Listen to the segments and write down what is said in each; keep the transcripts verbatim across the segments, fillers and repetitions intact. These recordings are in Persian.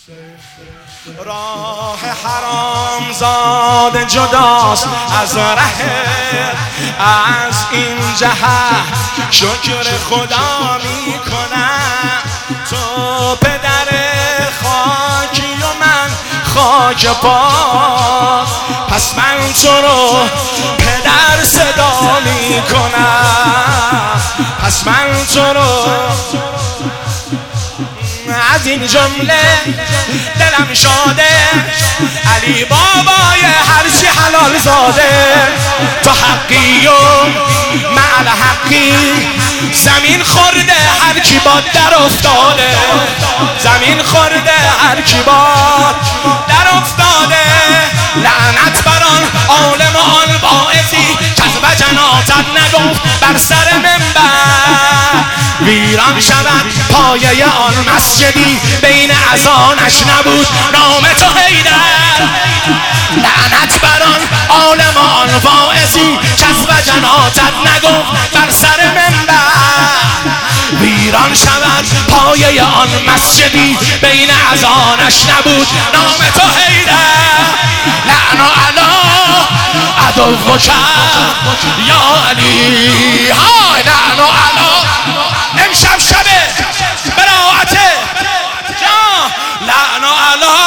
راه حرام زاده جداست از ره از این جهت شکر خدا میکنم. تو پدر خاکی و من خاک پاس، پس من تو رو پدر صدا میکنم. پس من تو رو از این جمله دلم شاده، علی بابای هرچی حلال زاده. تو حقی و معل حقی، زمین خورده هر کی باد در افتاده. زمین خورده هر کی باد در افتاده. لعنت بران عالم و آن باعثی کذب جنازت نگفت بر سر منبر. ویران شود پایه آن مسجدی بین اذانش نبود نام تو حیدر. لعنت بران عالم و آن واعظی کذب جنازت نگفت بر سر منبر. ویران شود پایه آن مسجدی بین اذانش نبود نام تو حیدر. لعن علی عدوک یا علی. های لعن علی. امشب شبه براعته جا. لعن علی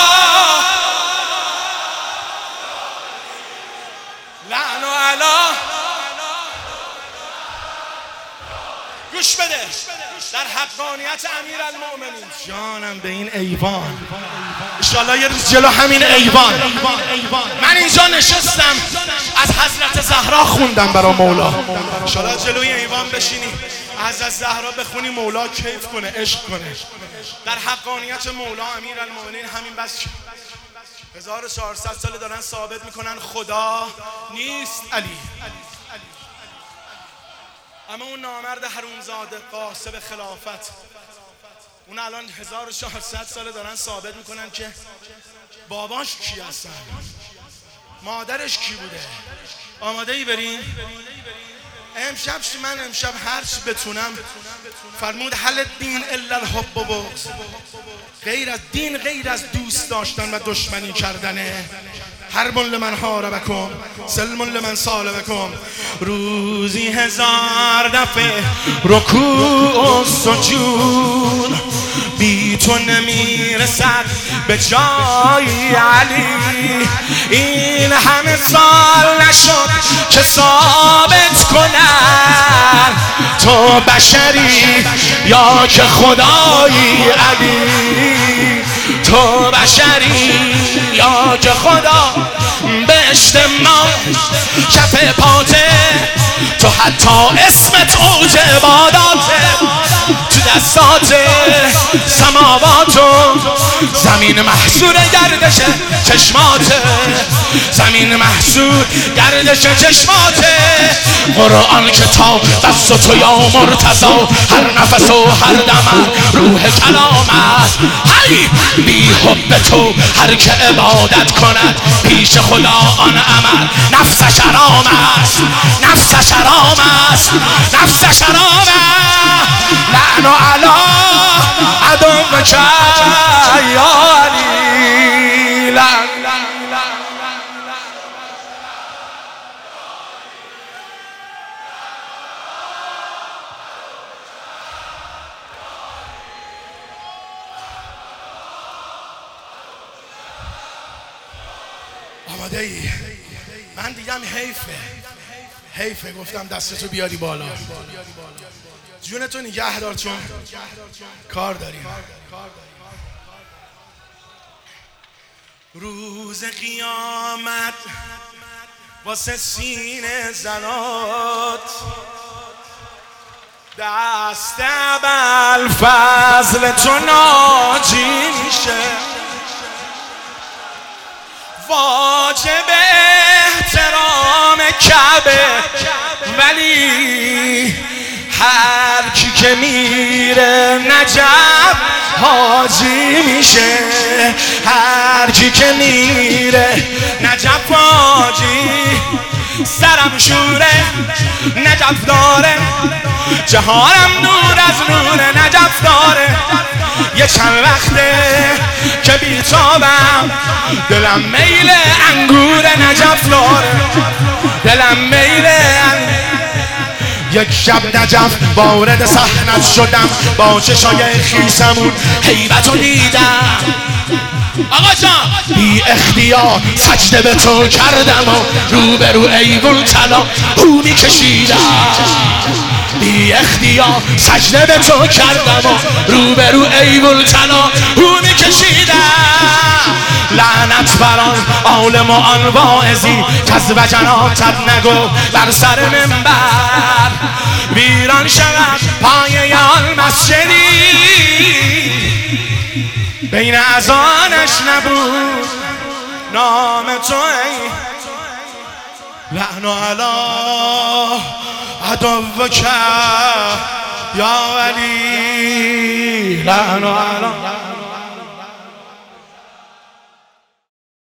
لعن علی. گوش بده در حقانیت امیرالمؤمنین. جانم به این ایوان، انشالله یه روز جلو همین ایوان من اینجا نشستم از حضرت زهرا خوندم برا مولا. انشالله جلوی ایوان بشینی از از زهرا بخونی مولا کیف کنه، عشق کنه. در حقانیت مولا امیرالمؤمنین همین بس هزار و چهارصد سال دارن ثابت میکنن خدا نیست علی. اما اون نامرد حرومزاده قاسب خلافت، اون الان هزار و چهارصد سال دارن ثابت میکنن که باباش کی هستن، مادرش کی بوده. آماده ای بریم؟ امشب من امشب هرچی بتونم فرمود هل دین الا الحب و بغض. غیر از دین، غیر از دوست داشتن و دشمنی کردنه. حرب لمن حاربکم سلم لمن سالبکم. روزی هزار دفعه رکوع و سجود بی تو نمیرسد به جای علی. این همه سال نشد که ثابت کنن تو بشری یا که خدایی علی. تو بشری یا که خدا به اجتماع کف پاته. تو حتی اسمت اوج عباداته. تو دستات سماواتو زمین محصور گردش چشماته. زمین محصور گردش چشماته. قرآن کتاب دست تو یا مرتضا. هر نفس و هر دم روح کلامت. هی بی حب تو هر که عبادت کند پیش خدا آن عمل نفسش حرام است. نفسش حرام است. نفسش حرام است. لعن علی عدوک یا علی. لعن آماده ای؟ من دیگم حیفه حیفه گفتم دستتو بیاری بالا. جونتو نگه دار چون کار داریم. روز قیامت واسه سینه زنات دست ابوالفضل تو ناجی میشه. واجب احترام کعبه ولی هر کی که میره نجف حاجی میشه. هر کی که میره نجف حاجی. سرم شوره نجف داره، جهانم نور از نور نجف داره. یه چند وقته که بیتابم، دلم میل انگور نجف داره، دلم میل یک شب نجف وارد صحنت شدم، با چشای خیسمون هیبتو دیدم. آقا جان بی اختیار سجده به تو کردم و روبرو ایوون طلا او می کشیدم، بی اختیار سجده به تو کردم و روبرو ایوون طلا او می کشیدم. لعنت بران عالم و آن واعظی کز وجناتت نگو بر سر منبر، ویران شود پایه آن مسجدی بین اذانش نبود نام تو ای لعن علی عدوک یا ولی، لعن علی